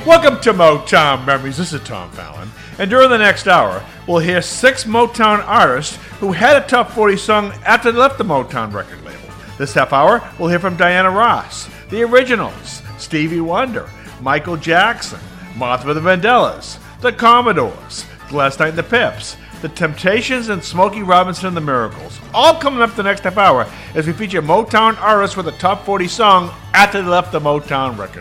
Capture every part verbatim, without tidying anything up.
Welcome to Motown Memories. This is Tom Fallon. And during the next hour, we'll hear six Motown artists who had a top forty song after they left the Motown record label. This half hour, we'll hear from Diana Ross, The Originals, Stevie Wonder, Michael Jackson, Martha the Vandellas, The Commodores, Gladys Knight and the Pips, The Temptations, and Smokey Robinson and the Miracles. All coming up the next half hour as we feature Motown artists with a top forty song after they left the Motown record.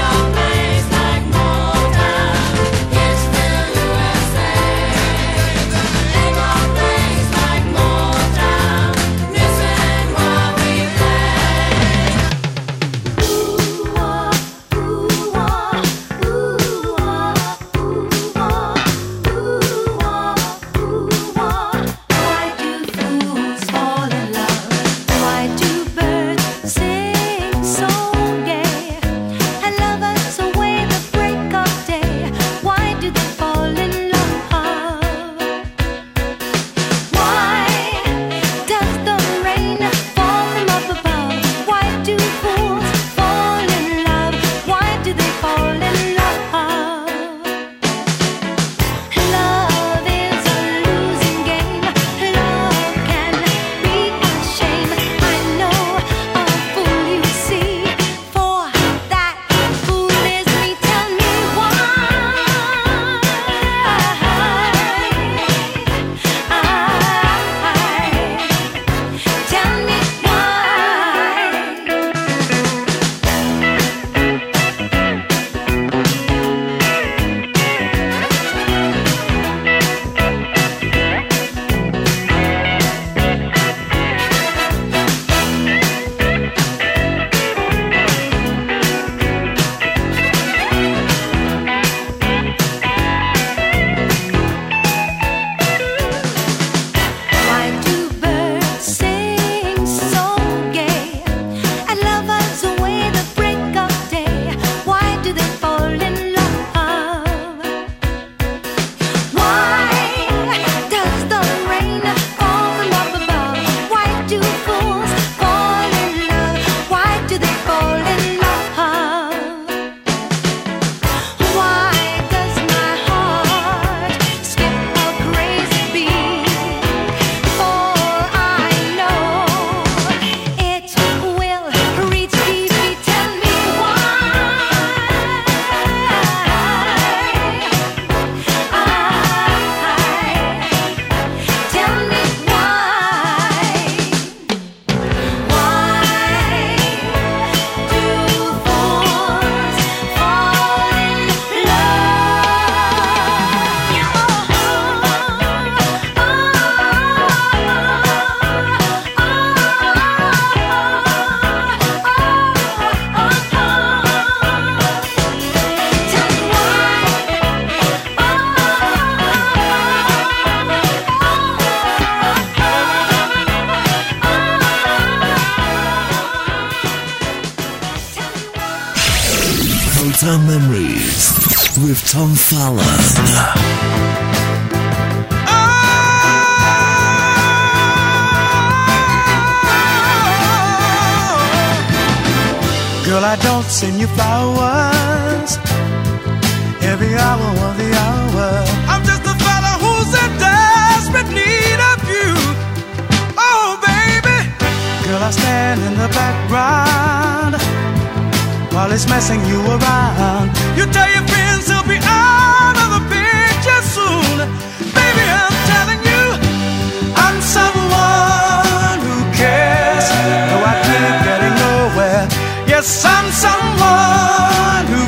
Motown Memories with Tom Fallon. Girl, I don't send you flowers every hour of the hour. I'm just a fella who's in desperate need of you. Oh, baby. Girl, I stand in the background while it's messing you around. You tell your friends he'll be out of the picture soon. Baby, I'm telling you, I'm someone who cares, though I keep getting nowhere. Yes, I'm someone who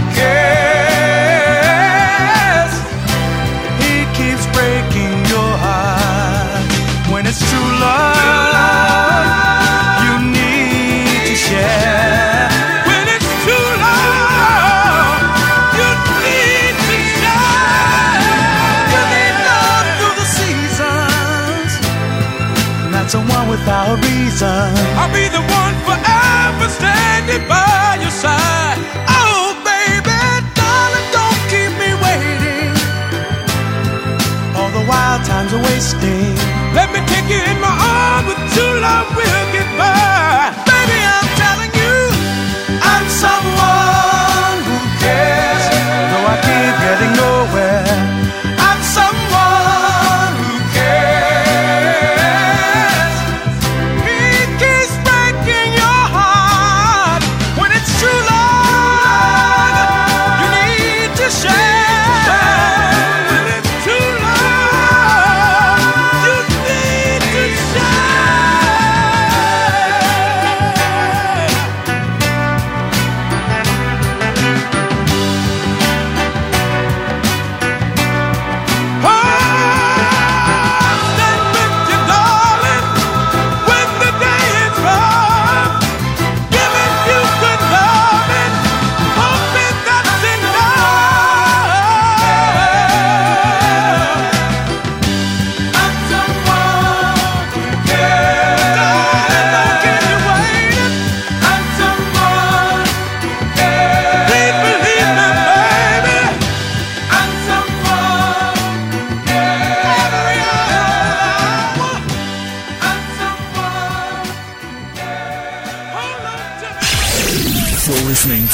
cares. He keeps breaking your heart. When it's true love, you need to share. When it's true love, you need to share. You need love through the seasons, not someone without reason. I'll be the one forever standing by your side. Oh, baby, darling, don't keep me waiting. All the wild times are wasting. Let me take you in my arms. With true love we'll get by. Baby, I'm telling you, I'm someone who cares, though I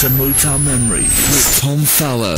to Motown Memories with Tom Fallon.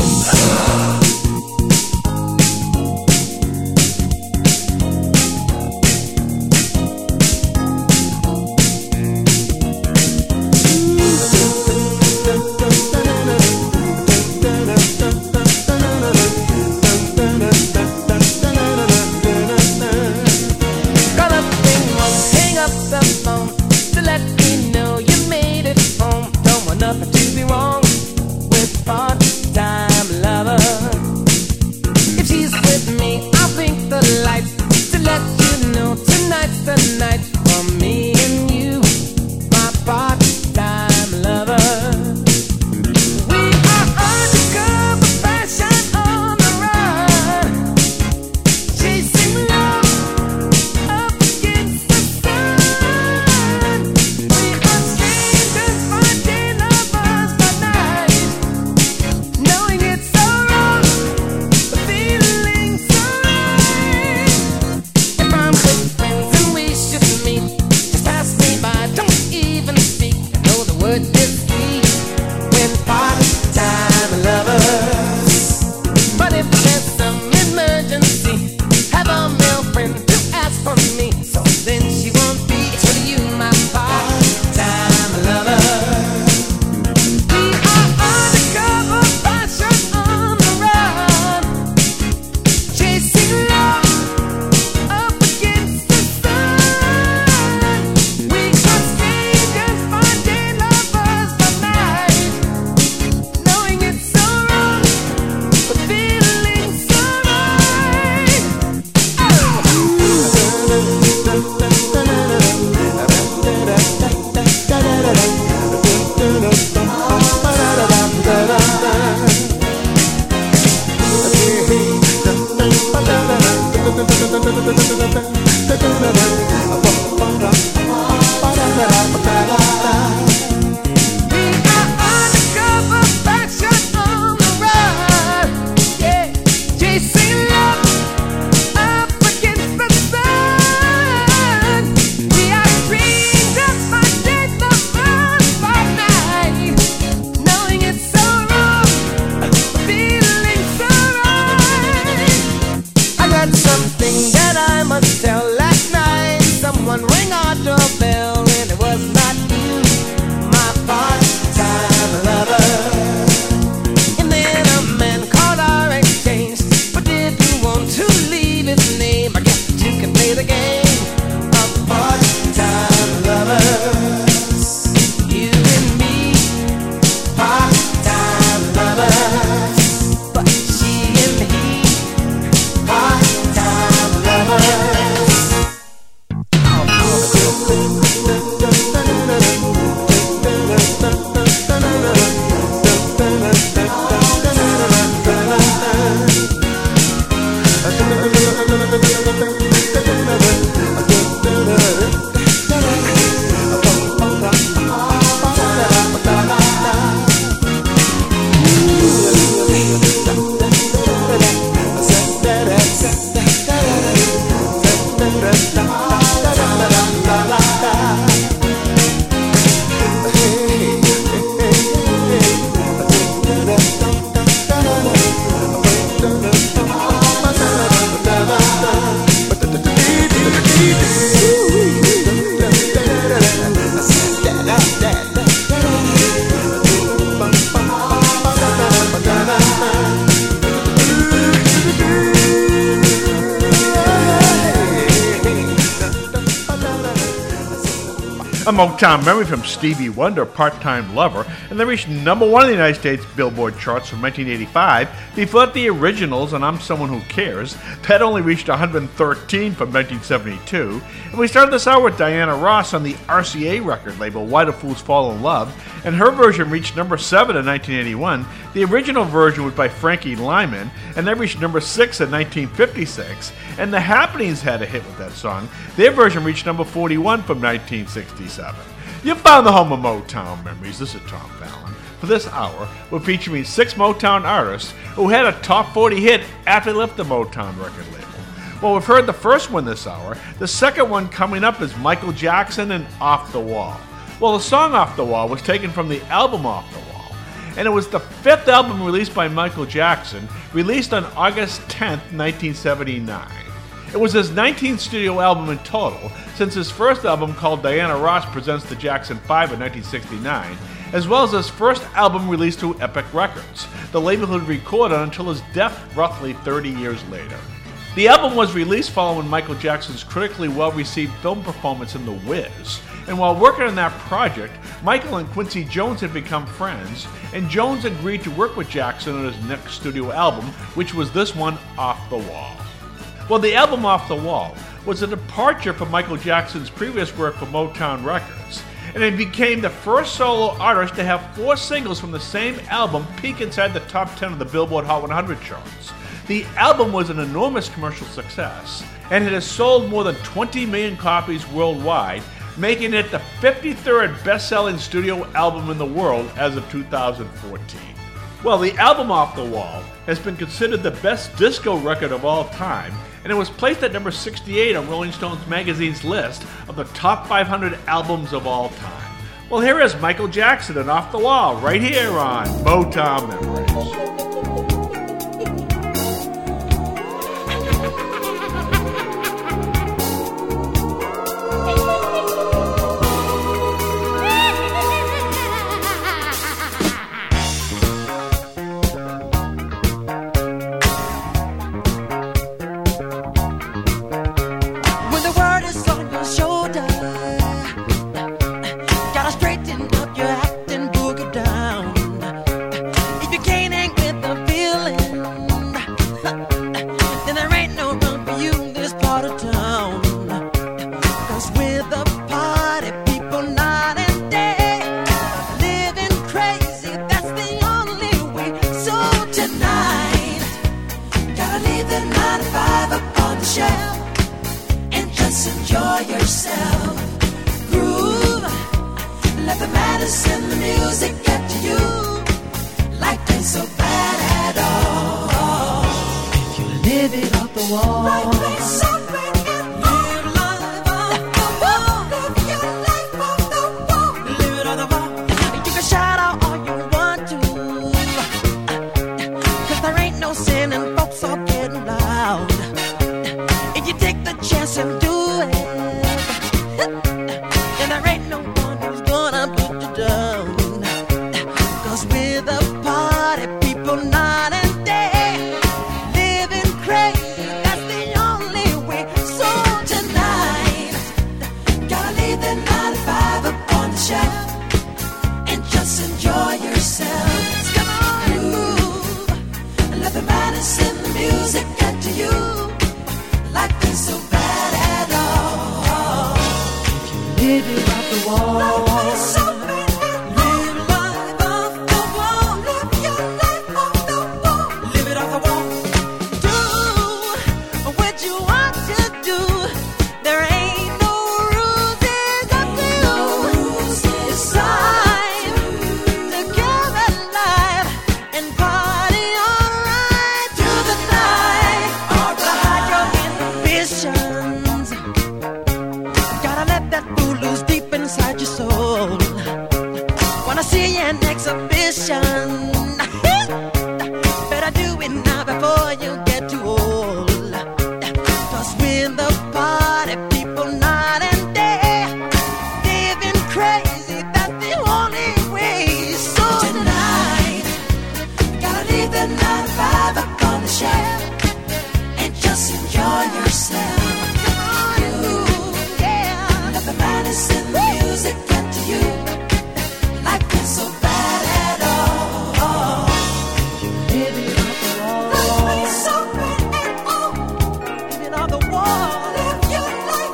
A Motown memory from Stevie Wonder, Part-Time Lover, and they reached number one in the United States Billboard charts from nineteen eighty-five, before the originals and I'm Someone Who Cares. That only reached one hundred thirteen from nineteen seventy-two. And we started this hour with Diana Ross on the R C A record label Why Do Fools Fall in Love, and her version reached number seven in nineteen eighty-one. The original version was by Frankie Lyman, and that reached number six in nineteen fifty-six. And The Happenings had a hit with that song. Their version reached number forty-one from nineteen sixty-seven. You found the home of Motown memories. This is Tom Fallon. For this hour, we're featuring six Motown artists who had a top forty hit after they left the Motown record label. Well, we've heard the first one this hour. The second one coming up is Michael Jackson and Off the Wall. Well, the song Off the Wall was taken from the album Off the Wall. and it was the fifth album released by Michael Jackson, released on August tenth, nineteen seventy-nine. It was his nineteenth studio album in total, since his first album called Diana Ross Presents the Jackson five in nineteen sixty-nine, as well as his first album released through Epic Records, the label he would record on until his death roughly thirty years later. The album was released following Michael Jackson's critically well-received film performance in The Wiz, and while working on that project, Michael and Quincy Jones had become friends, and Jones agreed to work with Jackson on his next studio album, which was this one, Off the Wall. Well, the album Off the Wall was a departure from Michael Jackson's previous work for Motown Records, and it became the first solo artist to have four singles from the same album peak inside the top ten of the Billboard Hot one hundred charts. The album was an enormous commercial success, and it has sold more than twenty million copies worldwide, making it the fifty-third best-selling studio album in the world as of two thousand fourteen. Well, the album Off the Wall has been considered the best disco record of all time, and it was placed at number sixty-eight on Rolling Stones magazine's list of the top five hundred albums of all time. Well, here is Michael Jackson and Off the Wall, right here on Motown Memories. Living on the wall, live your life.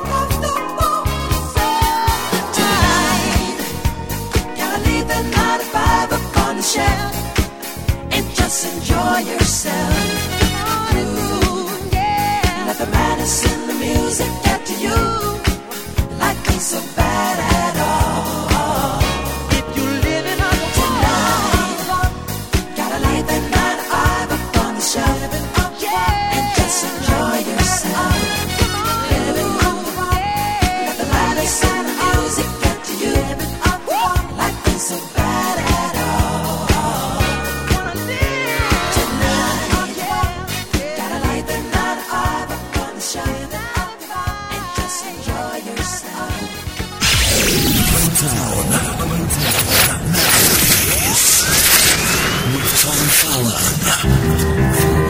Motown. Memories with Tom Fallon.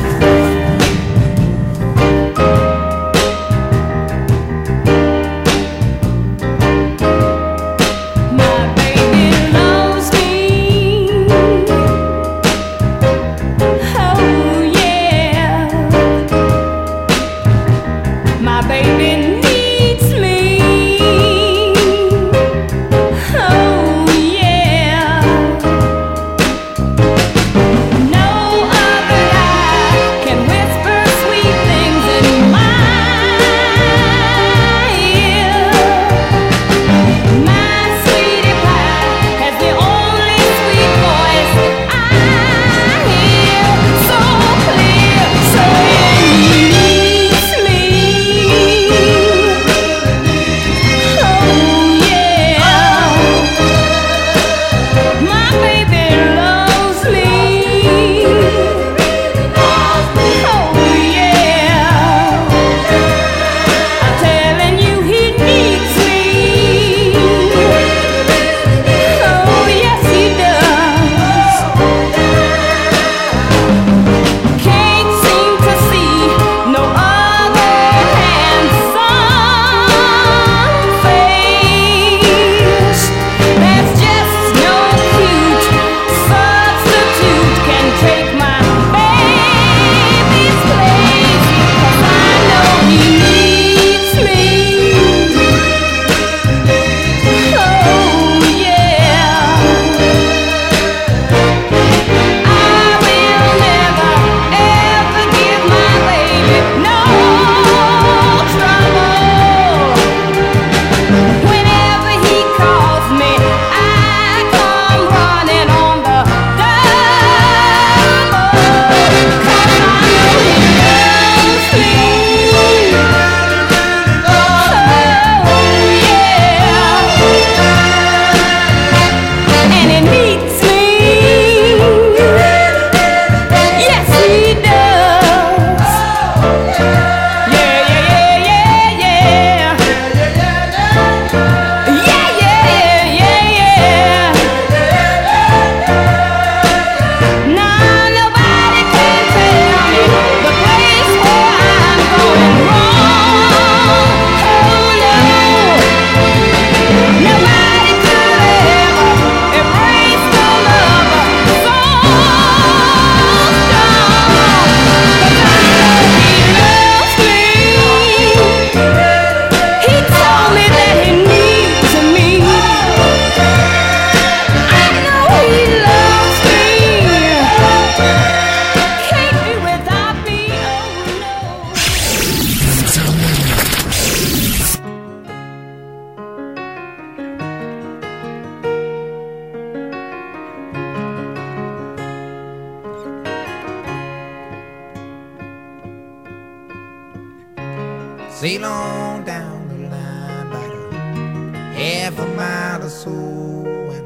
Sail on down the line about a half a mile or so, and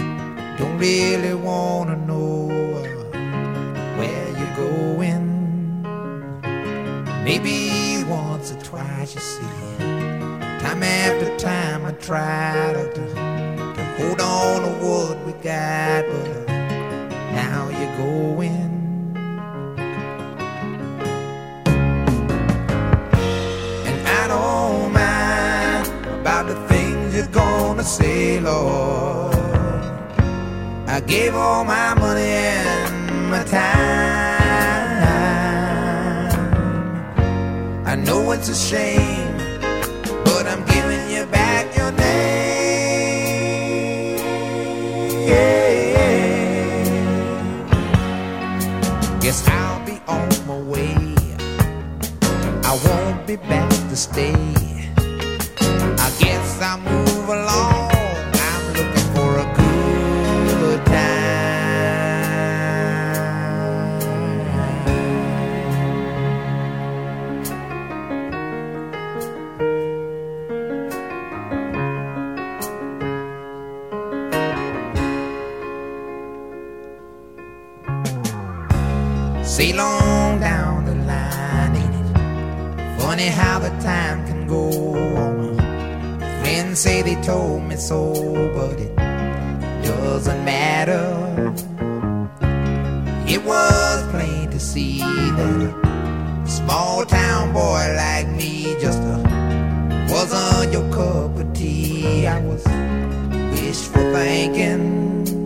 I don't really wanna know uh, where you're going. Maybe once or twice, you see, time after time I try to, to, to hold on to what we got, but uh, now you're going. Don't mind about the things you're gonna say, Lord. I gave all my money and my time. I know it's a shame, but I'm giving you back your name. Yeah. Guess I'll be on my way. I won't be back to stay. I guess I'll move along. I'm looking for a good time. Sail on down the line, ain't it funny how the time can go on? Friends say they told me so, but it doesn't matter. It was plain to see that a small town boy like me just uh, wasn't your cup of tea. I was wishful thinking.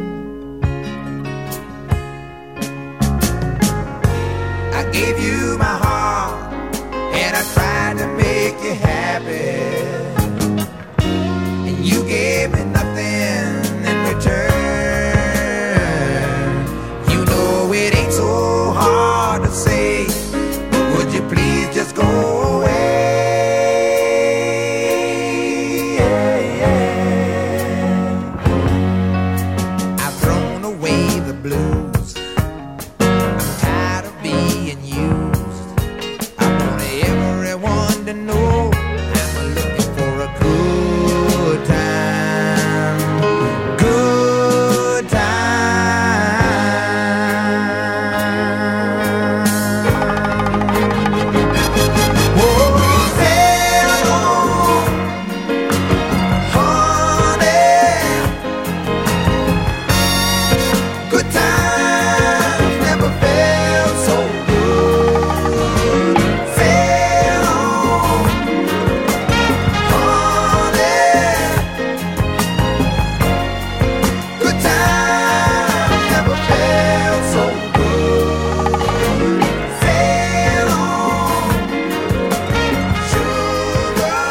I gave you my heart and I tried to make you happy, and you gave me nothing in return. You know it ain't so hard to say, but would you please just go away? I've thrown away the blues. I'm tired of being used. I want everyone to know I'm looking for a good time. Good time. Oh, sail on, honey. Good times never felt so good. Sail on, honey. Good times never felt so good. Sail on, sugar.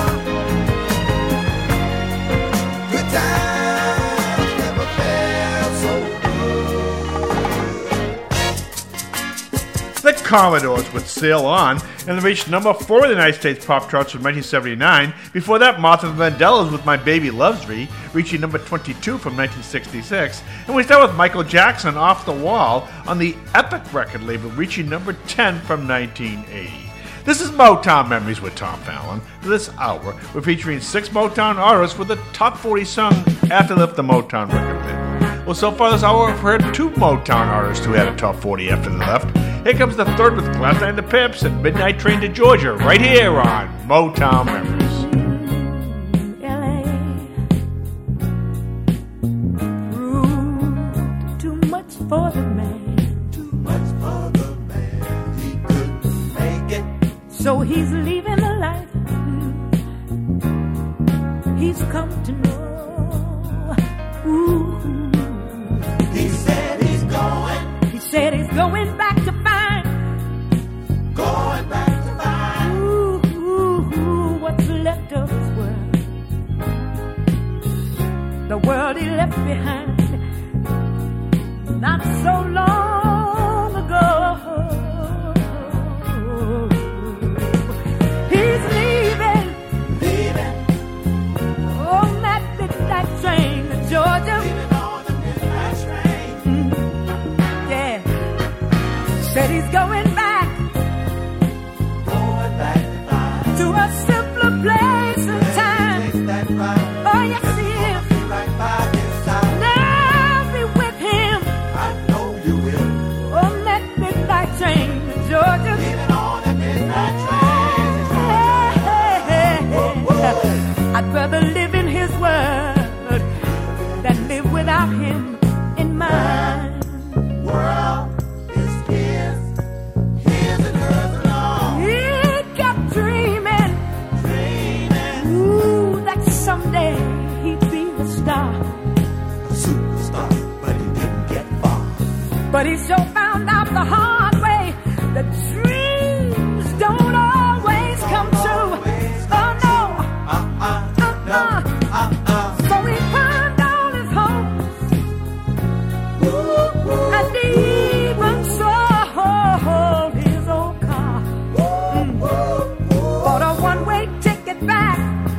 Good times never felt so good. The Commodores would Sail On, and they reached number four in the United States pop charts from nineteen seventy-nine. Before that, Martha Vandellas with My Baby Loves Me, reaching number twenty-two from nineteen sixty-six. And we start with Michael Jackson, Off the Wall, on the Epic record label, reaching number ten from nineteen eighty. This is Motown Memories with Tom Fallon. For this hour, we're featuring six Motown artists with the top forty sung after they left the Motown record label. Well, so far this hour, we've heard two Motown artists who had a top forty after they left. Here comes the third with Glass Eye and the Pips and Midnight Train to Georgia, right here on Motown Memories. L A proved too much for the man, Too much for the man, he couldn't make it. so he's leaving the life he's come to know. Ooh. He said he's going, He said he's going back to find going back to find. ooh, ooh, ooh, what's left of his world, the world he left behind not so long ago. He's leaving Leaving, on that midnight train to Georgia. leaving on the midnight train. Yeah, said he's going back Going back to find. to a simpler place and time. Take that ride, Oh yes, he is. be right by his side. Now be with him I know you will. on that midnight train to Georgia. Leaving on the midnight train. I'd rather live in his word than live without him in mine. World is his, his and hers alone. He kept dreaming, Dreaming, ooh, that someday he'd be the star. a superstar, but he didn't get far. But he sure found out the hard way that dreams don't always come true. Oh no, Uh-uh, uh-uh. uh-uh. So he burned all his hopes and even sold his old car. Mm. Bought a one-way ticket back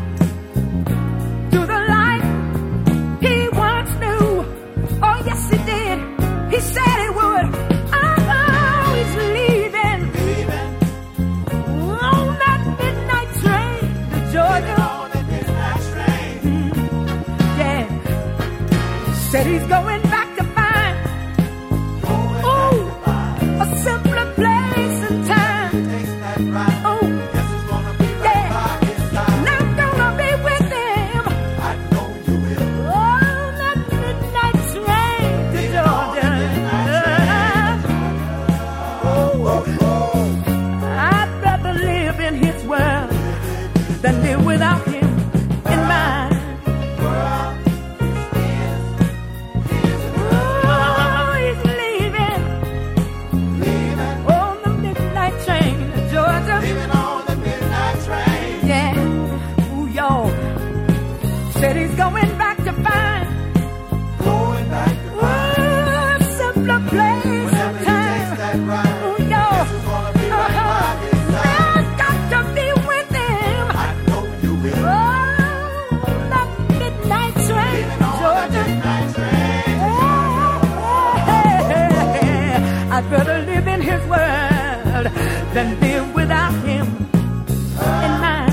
to the life he once knew. Oh yes, he did. He said he would. Uh-uh. without him in mind. Oh, he's leaving, on the midnight train to Georgia. Leaving on the midnight train. Yeah, ooh, y'all. Said he's going back to find, Going back to oh, a simpler place whenever he and takes that time. ride. Ooh, y'all. This is gonna be right by his side. I've got to be with him. I know you will. Oh, that midnight train, Leaving on the Georgia. midnight train. I'd rather live in his world than live without him in mine.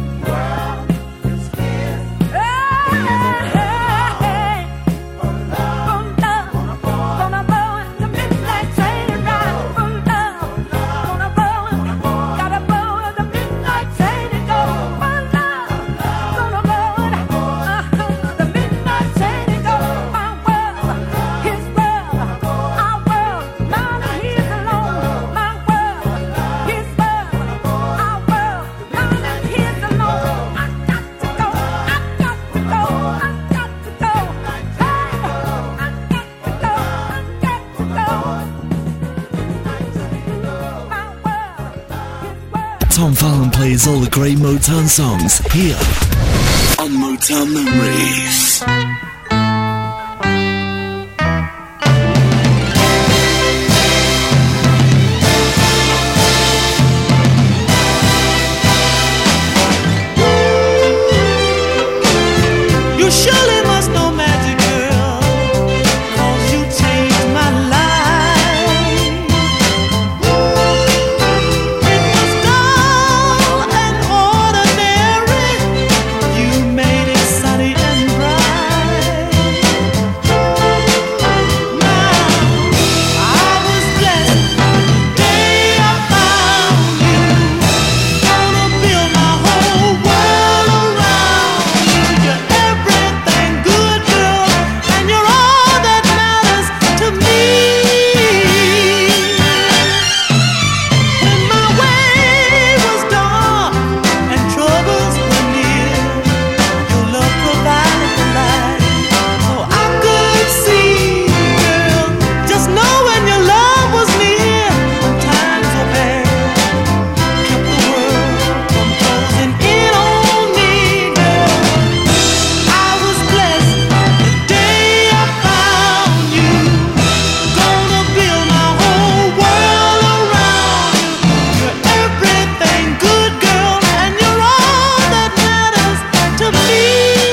Tom Fallon plays all the great Motown songs here on Motown Memories. You surely must know Magic Girl, 'cause you changed my life. It was dull and ordinary. You made it sunny and bright. Now I was blessed the day I found you. Gonna build my whole world around you. You're everything good, girl, and you're all that matters to me. When my way was dark and troubles were near, your love provided the light, so I could see, girl. Just knowing your love was near when times were bad, kept the world from closing in on me, girl. I was blessed the day I found you. Gonna build my whole world around you. You're everything good, girl, and you're all that matters to me.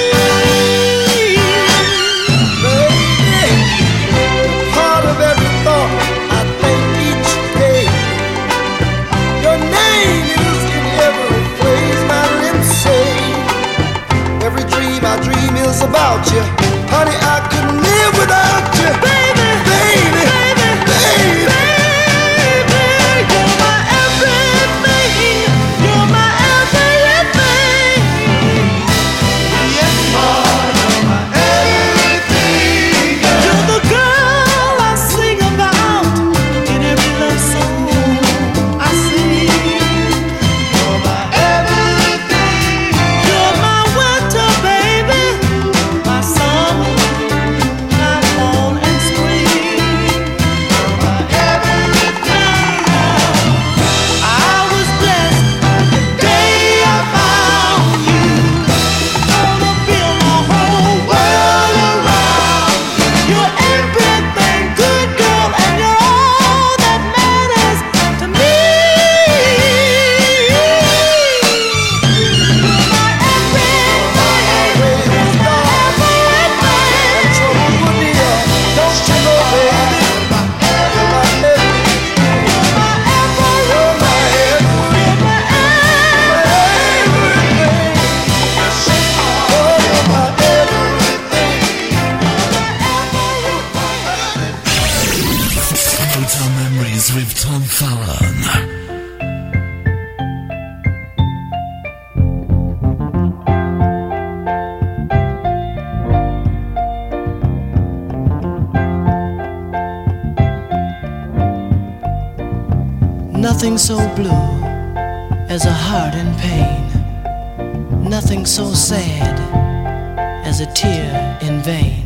Part of every thought I think each day. Your name is in every phrase my lips say. Every dream I dream is about you. Honey, I couldn't live without you. Baby, baby, baby, baby. You're my everything. You're my everything. Yes, Lord, you're my everything. You're the girl I sing about in every love song I sing. You're my everything. You're my winter, baby, my summer, my fall and spring. You're my everything. I was blessed the day I found you. Gonna build my whole world around you. You're everything good, girl, and you're all that matters to me. You're my everything. You're my everything. Trouble would be a don't you know, baby? You're my everything. You're my everything. You're my everything. You're my Everything. Oh, you're my everything. Motown Memories with Tom Fallon. Nothing so blue as a heart in pain. nothing so sad as a tear in vain.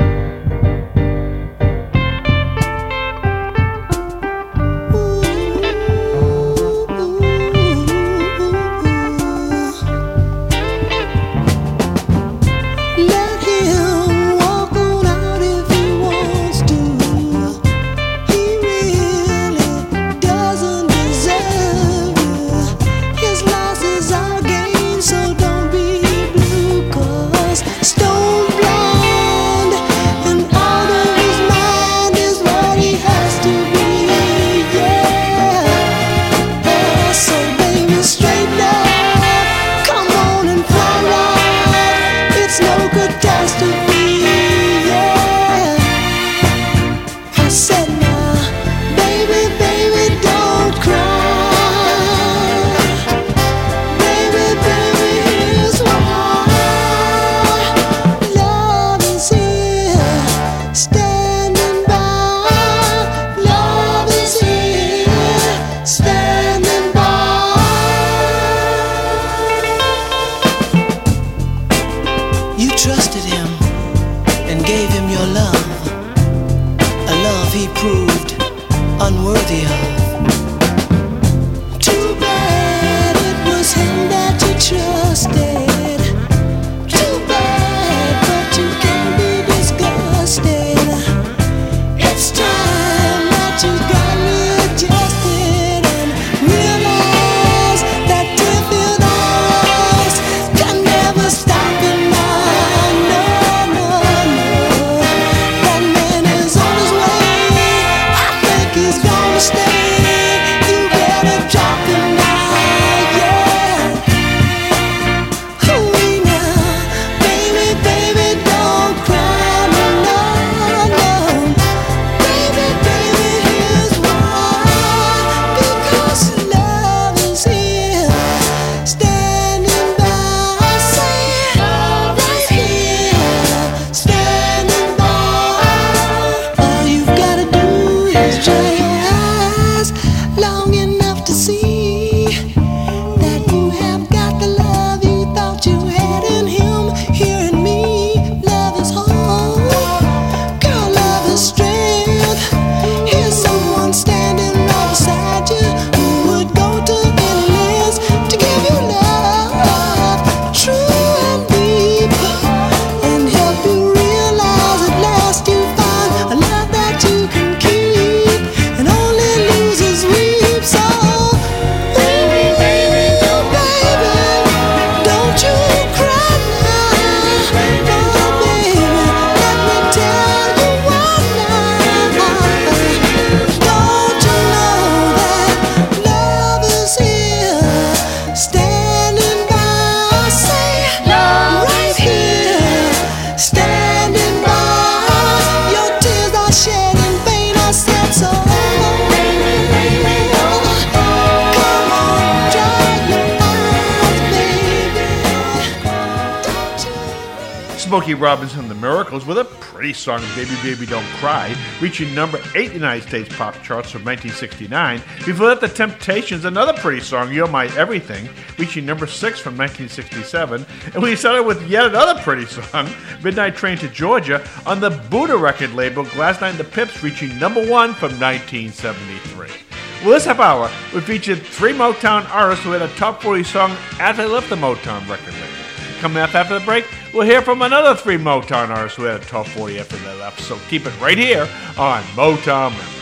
Smokey Robinson and the Miracles with a pretty song, Baby Baby Don't Cry, reaching number eight in the United States pop charts from nineteen sixty-nine. Before that, The Temptations, another pretty song, You're My Everything, reaching number six from nineteen sixty-seven. And we started with yet another pretty song, Midnight Train to Georgia, on the Buddha record label, Glass Night and the Pips, reaching number one from nineteen seventy-three. Well, this half hour, we featured three Motown artists who had a top forty song as they left the Motown record label. Coming up after the break, we'll hear from another three Motown artists who had a top forty after they left. So keep it right here on Motown Memories.